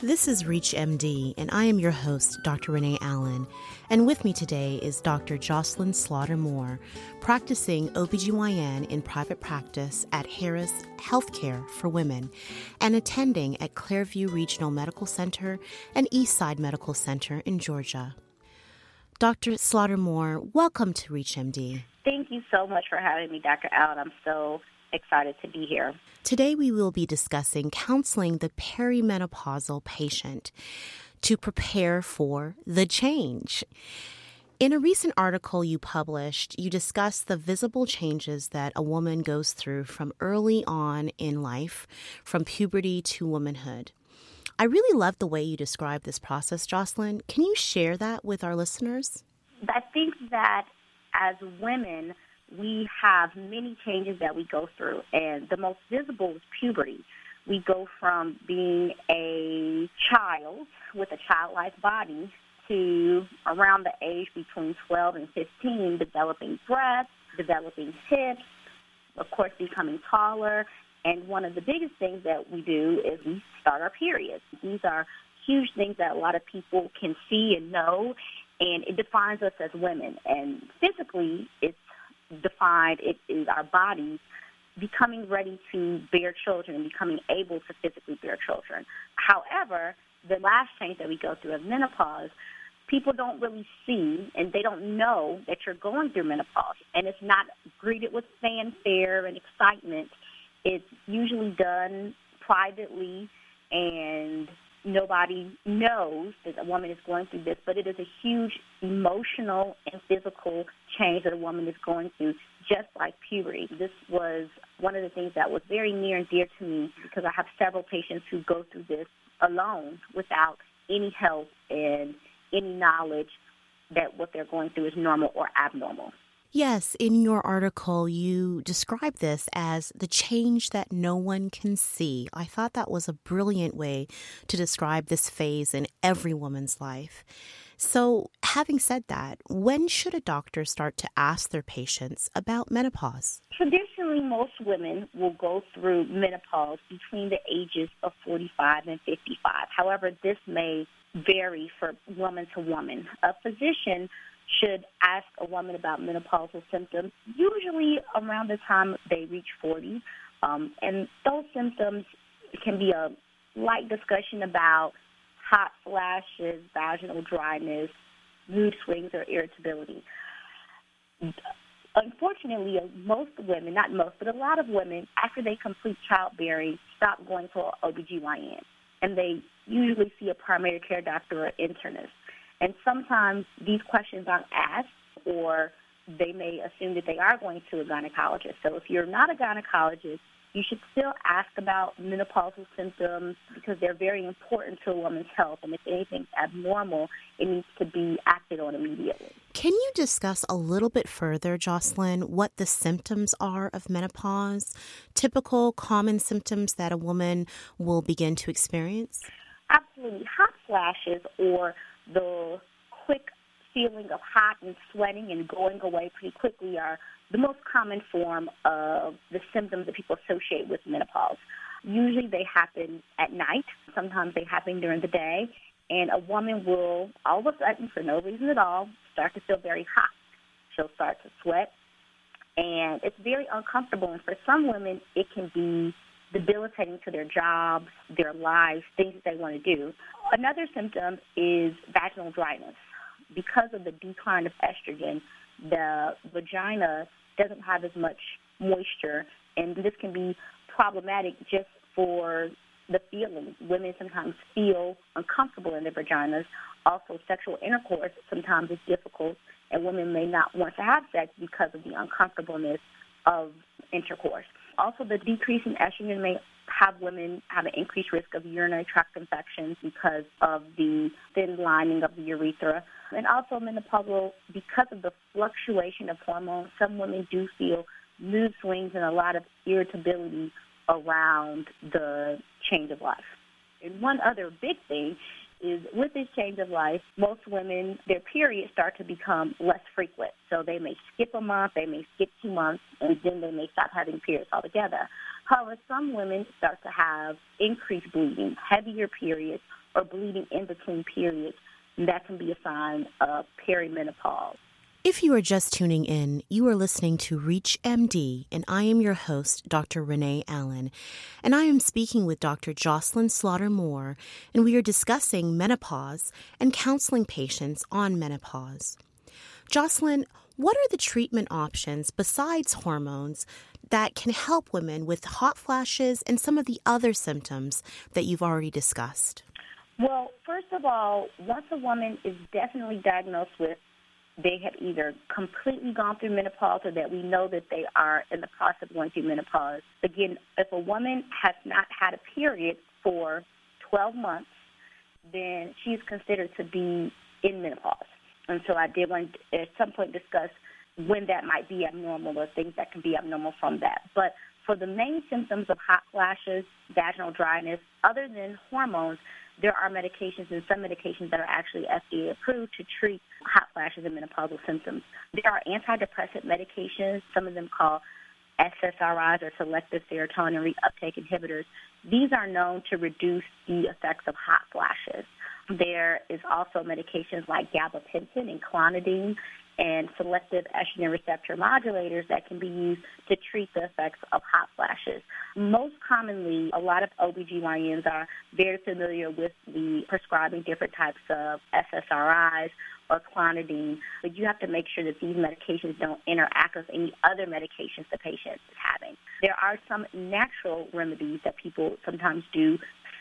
This is ReachMD, and I am your host, Dr. Renee Allen. And with me today is Dr. Jocelyn Slaughter-Moore, practicing OBGYN in private practice at Harris Healthcare for Women and attending at Clairview Regional Medical Center and Eastside Medical Center in Georgia. Dr. Slaughter-Moore, welcome to ReachMD. Thank you so much for having me, Dr. Allen. I'm so excited to be here. Today we will be discussing counseling the perimenopausal patient to prepare for the change. In a recent article you published, you discussed the visible changes that a woman goes through from early on in life, from puberty to womanhood. I really love the way you describe this process, Jocelyn. Can you share that with our listeners? I think that as women, we have many changes that we go through, and the most visible is puberty. We go from being a child with a childlike body to around the age between 12 and 15, developing breasts, developing hips, of course, becoming taller. And one of the biggest things that we do is we start our periods. These are huge things that a lot of people can see and know, and it defines us as women. And physically, it's defined, it is our bodies becoming ready to bear children and becoming able to physically bear children. However, the last change that we go through is menopause. People don't really see and they don't know that you're going through menopause, and it's not greeted with fanfare and excitement. It's usually done privately, and nobody knows that a woman is going through this, but it is a huge emotional and physical change that a woman is going through, just like puberty. This was one of the things that was very near and dear to me because I have several patients who go through this alone without any help and any knowledge that what they're going through is normal or abnormal. Yes, in your article, you describe this as the change that no one can see. I thought that was a brilliant way to describe this phase in every woman's life. So, having said that, when should a doctor start to ask their patients about menopause? Traditionally, most women will go through menopause between the ages of 45 and 55. However, this may vary from woman to woman. A physician should ask a woman about menopausal symptoms, usually around the time they reach 40. And those symptoms can be a light discussion about hot flashes, vaginal dryness, mood swings, or irritability. Unfortunately, most women, not most, but a lot of women, after they complete childbearing, stop going to an OBGYN. And they usually see a primary care doctor or internist. And sometimes these questions aren't asked, or they may assume that they are going to a gynecologist. So if you're not a gynecologist, you should still ask about menopausal symptoms because they're very important to a woman's health. And if anything's abnormal, it needs to be acted on immediately. Can you discuss a little bit further, Jocelyn, what the symptoms are of menopause, typical common symptoms that a woman will begin to experience? Absolutely. Hot flashes, or the quick feeling of hot and sweating and going away pretty quickly, are the most common form of the symptoms that people associate with menopause. Usually they happen at night. Sometimes they happen during the day. And a woman will, all of a sudden, for no reason at all, start to feel very hot. She'll start to sweat. And it's very uncomfortable. And for some women, it can be debilitating to their jobs, their lives, things that they want to do. Another symptom is vaginal dryness. Because of the decline of estrogen, the vagina doesn't have as much moisture, and this can be problematic just for the feeling. Women sometimes feel uncomfortable in their vaginas. Also, sexual intercourse sometimes is difficult, and women may not want to have sex because of the uncomfortableness of intercourse. Also, the decrease in estrogen may have women have an increased risk of urinary tract infections because of the thin lining of the urethra. And also menopausal, because of the fluctuation of hormones, some women do feel mood swings and a lot of irritability around the change of life. And one other big thing is with this change of life, most women, their periods start to become less frequent. So they may skip a month, they may skip 2 months, and then they may stop having periods altogether. However, some women start to have increased bleeding, heavier periods, or bleeding in between periods, and that can be a sign of perimenopause. If you are just tuning in, you are listening to Reach MD, and I am your host, Dr. Renee Allen, and I am speaking with Dr. Jocelyn Slaughter-Moore, and we are discussing menopause and counseling patients on menopause. Jocelyn, what are the treatment options besides hormones that can help women with hot flashes and some of the other symptoms that you've already discussed? Well, first of all, once a woman is definitely diagnosed with, they have either completely gone through menopause or that we know that they are in the process of going through menopause. Again, if a woman has not had a period for 12 months, then she's considered to be in menopause. And so I did want to at some point discuss when that might be abnormal or things that can be abnormal from that. But for the main symptoms of hot flashes, vaginal dryness, other than hormones, there are medications and some medications that are actually FDA approved to treat hot flashes and menopausal symptoms. There are antidepressant medications, some of them called SSRIs or selective serotonin reuptake inhibitors. These are known to reduce the effects of hot flashes. There is also medications like gabapentin and clonidine and selective estrogen receptor modulators that can be used to treat the effects of hot flashes. Most commonly, a lot of OBGYNs are very familiar with the prescribing different types of SSRIs or clonidine, but you have to make sure that these medications don't interact with any other medications the patient is having. There are some natural remedies that people sometimes do,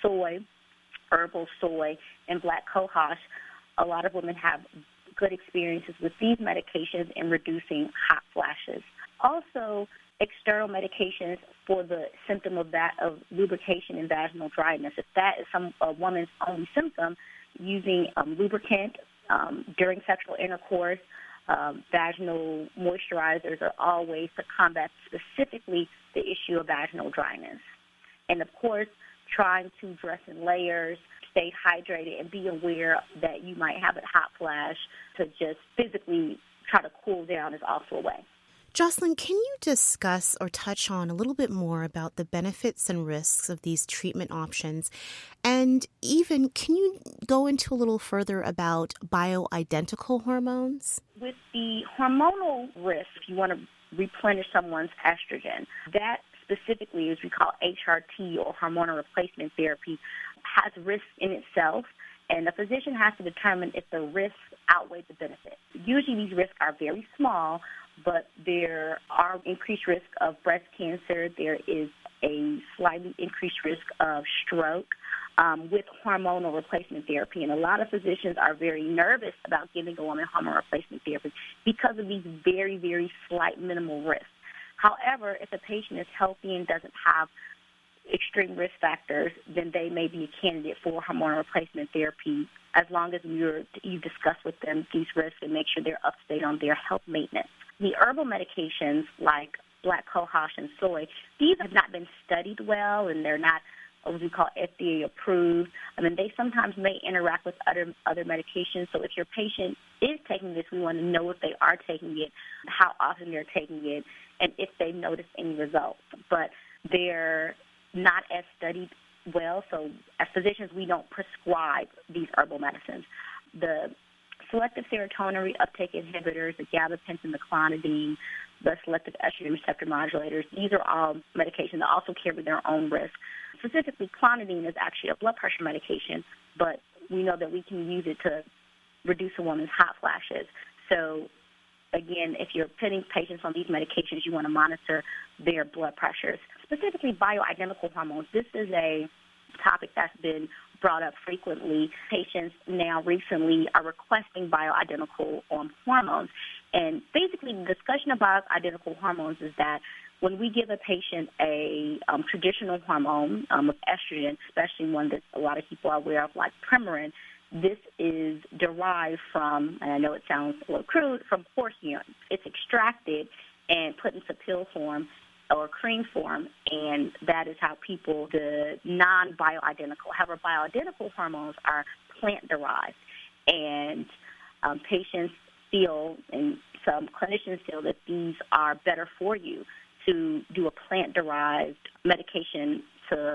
herbal soy, and black cohosh. A lot of women have good experiences with these medications in reducing hot flashes. Also, external medications for the symptom of lubrication and vaginal dryness. If that is a woman's only symptom, using lubricant during sexual intercourse, vaginal moisturizers are all ways to combat specifically the issue of vaginal dryness. And, of course, trying to dress in layers, stay hydrated, and be aware that you might have a hot flash to just physically try to cool down is also a way. Jocelyn, can you discuss or touch on a little bit more about the benefits and risks of these treatment options? And even, can you go into a little further about bioidentical hormones? With the hormonal risk, you want to replenish someone's estrogen. That specifically, as we call HRT or hormonal replacement therapy, has risks in itself, and the physician has to determine if the risks outweigh the benefits. Usually these risks are very small, but there are increased risk of breast cancer. There is a slightly increased risk of stroke with hormonal replacement therapy, and a lot of physicians are very nervous about giving a woman hormone replacement therapy because of these very, very slight minimal risks. However, if a patient is healthy and doesn't have extreme risk factors, then they may be a candidate for hormone replacement therapy as long as you discuss with them these risks and make sure they're up to date on their health maintenance. The herbal medications like black cohosh and soy, these have not been studied well, and they're not what we call FDA approved. I mean, they sometimes may interact with other medications. So if your patient is taking this, we want to know if they are taking it, how often they're taking it, and if they notice any results. But they're not as studied well, so as physicians, we don't prescribe these herbal medicines. The selective serotonin reuptake inhibitors, the gabapentin, the clonidine, the selective estrogen receptor modulators, these are all medications that also carry their own risk. Specifically, clonidine is actually a blood pressure medication, but we know that we can use it to reduce a woman's hot flashes. So, again, if you're putting patients on these medications, you want to monitor their blood pressures. Specifically, bioidentical hormones. This is a topic that's been brought up frequently. Patients now recently are requesting bioidentical hormones. And basically, the discussion about identical hormones is that when we give a patient a traditional hormone of estrogen, especially one that a lot of people are aware of, like Premarin, this is derived from, and I know it sounds a little crude, from horse urine. It's extracted and put into pill form or cream form, and that is how people, the non-bioidentical, however, bioidentical hormones are plant-derived. And patients feel, and some clinicians feel, that these are better for you to do a plant-derived medication to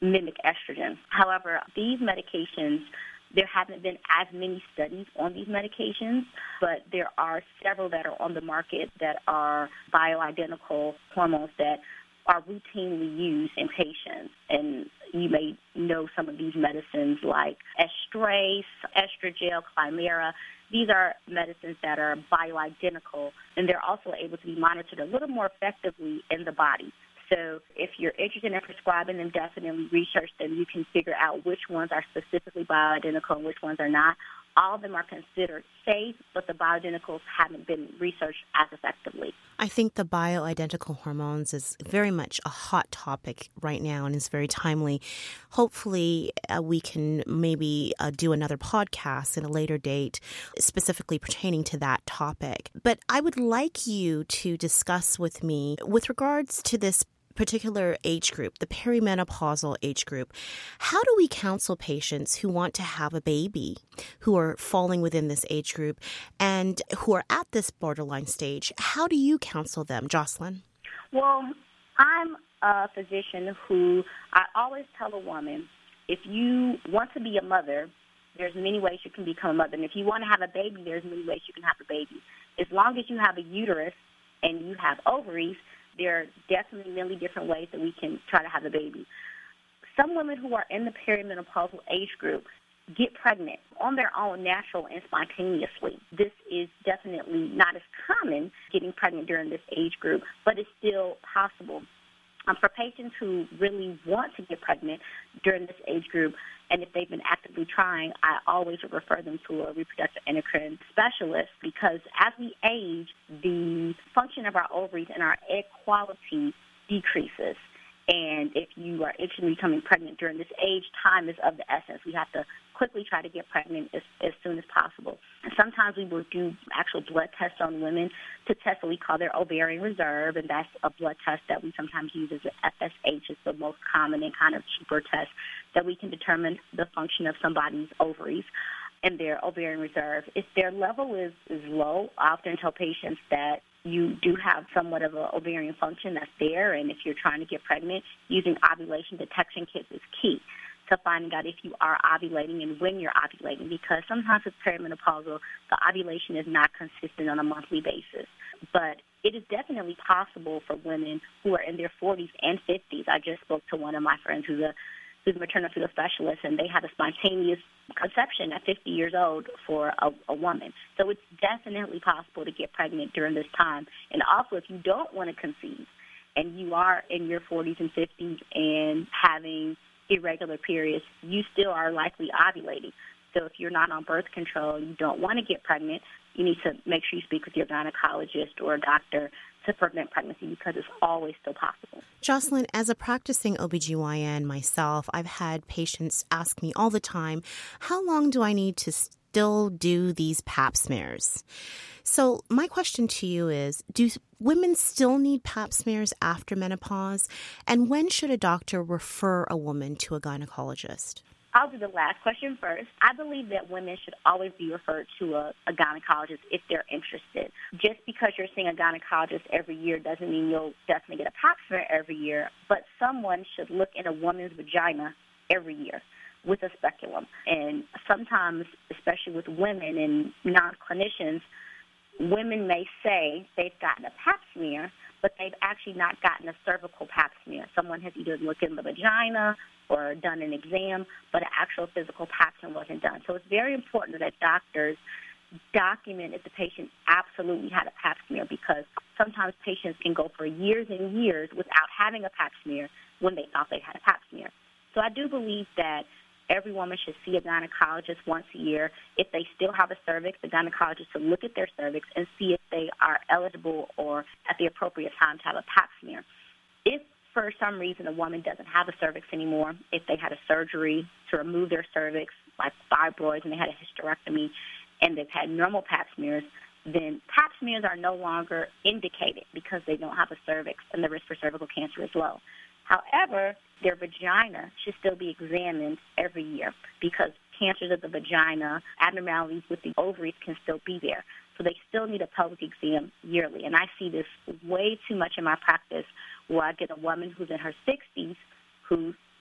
mimic estrogen. However, these medications, there haven't been as many studies on these medications, but there are several that are on the market that are bioidentical hormones that are routinely used in patients. And you may know some of these medicines like Estrace, Estrogel, Climera. These are medicines that are bioidentical, and they're also able to be monitored a little more effectively in the body. So if you're interested in prescribing them, definitely research them. You can figure out which ones are specifically bioidentical and which ones are not. All of them are considered safe, but the bioidenticals haven't been researched as effectively. I think the bioidentical hormones is very much a hot topic right now and is very timely. Hopefully, we can maybe do another podcast at a later date specifically pertaining to that topic. But I would like you to discuss with me with regards to this particular age group, the perimenopausal age group. How do we counsel patients who want to have a baby, who are falling within this age group and who are at this borderline stage? How do you counsel them, Jocelyn? Well, I'm a physician who I always tell a woman, if you want to be a mother, there's many ways you can become a mother. And if you want to have a baby, there's many ways you can have a baby. As long as you have a uterus and you have ovaries, there are definitely many different ways that we can try to have a baby. Some women who are in the perimenopausal age group get pregnant on their own, natural and spontaneously. This is definitely not as common, getting pregnant during this age group, but it's still possible. For patients who really want to get pregnant during this age group, and if they've been actively trying, I always would refer them to a reproductive endocrine specialist, because as we age, the function of our ovaries and our egg quality decreases. And if you are interested in becoming pregnant during this age, time is of the essence. We have to quickly try to get pregnant as soon as possible. And sometimes we will do actual blood tests on women to test what we call their ovarian reserve, and that's a blood test that we sometimes use as an FSH. It's the most common and kind of cheaper test that we can determine the function of somebody's ovaries and their ovarian reserve. If their level is low, I often tell patients that you do have somewhat of an ovarian function that's there, and if you're trying to get pregnant, using ovulation detection kits is key to finding out if you are ovulating and when you're ovulating, because sometimes with perimenopausal, the ovulation is not consistent on a monthly basis. But it is definitely possible for women who are in their 40s and 50s. I just spoke to one of my friends who's a maternal-fetal specialist, and they had a spontaneous conception at 50 years old for a woman. So it's definitely possible to get pregnant during this time. And also, if you don't want to conceive and you are in your 40s and 50s and having irregular periods, you still are likely ovulating. So if you're not on birth control, you don't want to get pregnant, you need to make sure you speak with your gynecologist or a doctor to prevent pregnancy, because it's always still possible. Jocelyn, as a practicing OBGYN myself, I've had patients ask me all the time, how long do I need to still do these pap smears? So my question to you is, do women still need pap smears after menopause? And when should a doctor refer a woman to a gynecologist? I'll do the last question first. I believe that women should always be referred to a gynecologist if they're interested. Just because you're seeing a gynecologist every year doesn't mean you'll definitely get a pap smear every year, but someone should look in a woman's vagina every year with a speculum. And sometimes, especially with women and non-clinicians, women may say they've gotten a pap smear, but they've actually not gotten a cervical pap smear. Someone has either looked in the vagina or done an exam, but an actual physical pap smear wasn't done. So it's very important that doctors document if the patient absolutely had a pap smear, because sometimes patients can go for years and years without having a pap smear when they thought they had a pap smear. So I do believe that every woman should see a gynecologist once a year. If they still have a cervix, the gynecologist should look at their cervix and see if they are eligible or at the appropriate time to have a pap smear. If for some reason a woman doesn't have a cervix anymore, if they had a surgery to remove their cervix, like fibroids, and they had a hysterectomy, and they've had normal pap smears, then pap smears are no longer indicated because they don't have a cervix and the risk for cervical cancer is low. However, their vagina should still be examined every year, because cancers of the vagina, abnormalities with the ovaries can still be there. So they still need a pelvic exam yearly. And I see this way too much in my practice, where I get a woman who's in her 60s who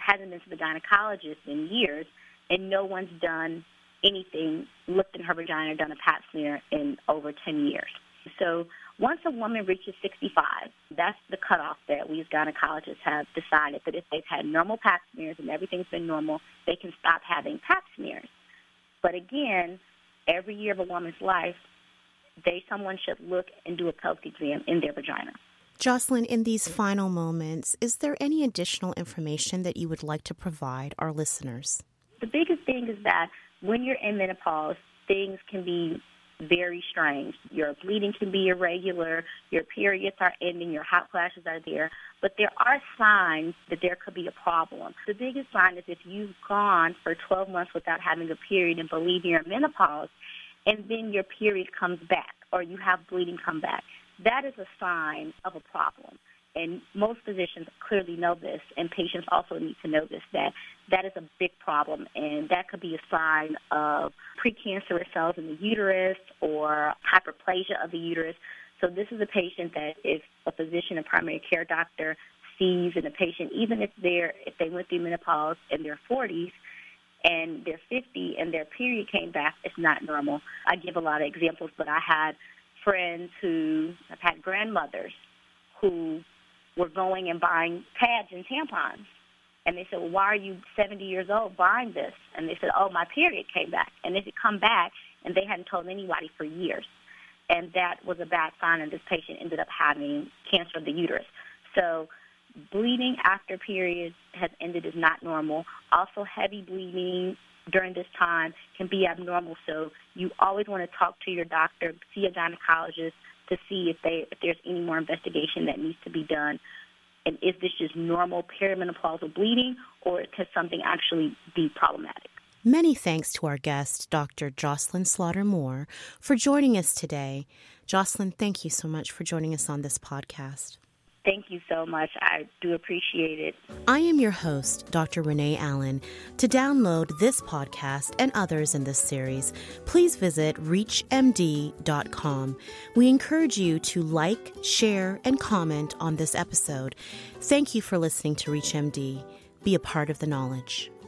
hasn't been to the gynecologist in years, and no one's done anything, looked in her vagina, done a pap smear in over 10 years. So once a woman reaches 65, that's the cutoff that we as gynecologists have decided that if they've had normal pap smears and everything's been normal, they can stop having pap smears. But again, every year of a woman's life, someone should look and do a pelvic exam in their vagina. Jocelyn, in these final moments, is there any additional information that you would like to provide our listeners? The biggest thing is that when you're in menopause, things can be very strange. Your bleeding can be irregular, your periods are ending, your hot flashes are there, but there are signs that there could be a problem. The biggest sign is if you've gone for 12 months without having a period and believe you're in menopause, and then your period comes back or you have bleeding come back. That is a sign of a problem. And most physicians clearly know this, and patients also need to know this, that is a big problem, and that could be a sign of precancerous cells in the uterus or hyperplasia of the uterus. So this is a patient that if a physician, a primary care doctor, sees in a patient, even if they went through menopause in their 40s and they're 50 and their period came back, it's not normal. I give a lot of examples, but I had friends I've had grandmothers who were going and buying pads and tampons. And they said, well, why are you 70 years old buying this? And they said, oh, my period came back. And it had come back, and they hadn't told anybody for years. And that was a bad sign, and this patient ended up having cancer of the uterus. So bleeding after periods has ended is not normal. Also, heavy bleeding during this time can be abnormal. So you always want to talk to your doctor, see a gynecologist, to see if there's any more investigation that needs to be done. And is this just normal perimenopausal bleeding, or could something actually be problematic? Many thanks to our guest, Dr. Jocelyn Slaughter-Moore, for joining us today. Jocelyn, thank you so much for joining us on this podcast. Thank you so much. I do appreciate it. I am your host, Dr. Renee Allen. To download this podcast and others in this series, please visit reachmd.com. We encourage you to like, share, and comment on this episode. Thank you for listening to ReachMD. Be a part of the knowledge.